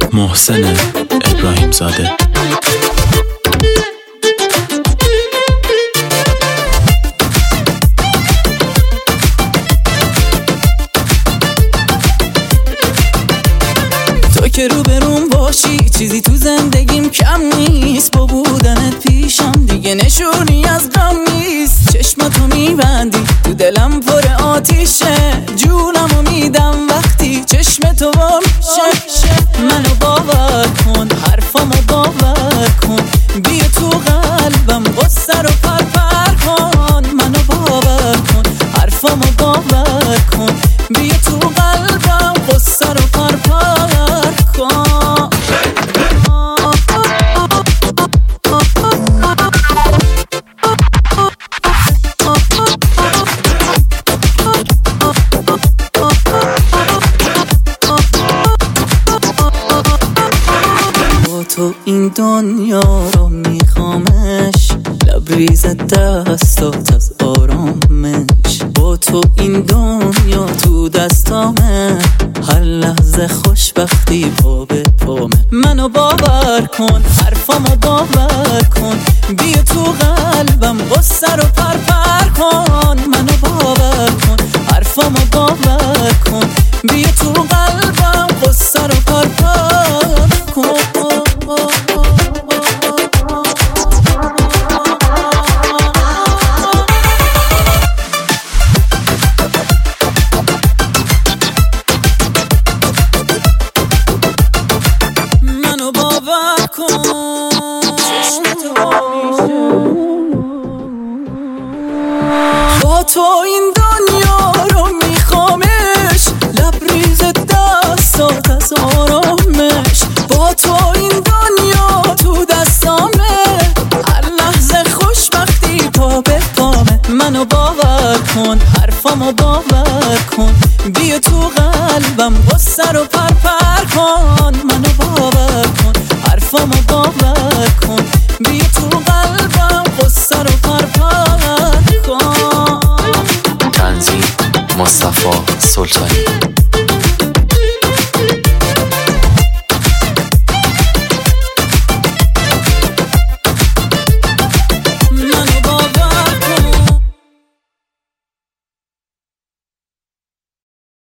محسن ابراهیم زاده. تو که رو بروم باشی چیزی تو زندگیم کم نیست، با بودنت پیشم دیگه نشونی از غم نیست. چشماتو میبندی تو دلم پر آتیشه، جونمو میدم وقتی چشم تو با میشه. منو باور کن، حرفامو باور کن، بیا تو قلبم غصه رو پرپر کن. منو باور کن، حرفامو باور کن، بیا تو قلبم غصه رو پرپر کن. تو این دنیا رو میخوامش، لبریز دستات از آرامش. با تو این دنیا تو دستامه، هر لحظه خوشبختی پا به پامه. منو باور کن، حرفامو باور کن، بیا تو قلبم غصه رو پرپر کن. منو باور کن، حرفامو باور کن، بیا تو قلبم غصه رو پرپر کن. منو باور کن، با تو این دنیا رو میخوامش، لبریز دستات از آرامش. با تو این دنیا تو دستامه، هر لحظه خوشبختی پا به پامه. منو باور کن، حرفامو باور کن، بیا تو قلبم غصه رو پرپر کن. منو باور کن، حرفامو باور کن، بیا تو قلبم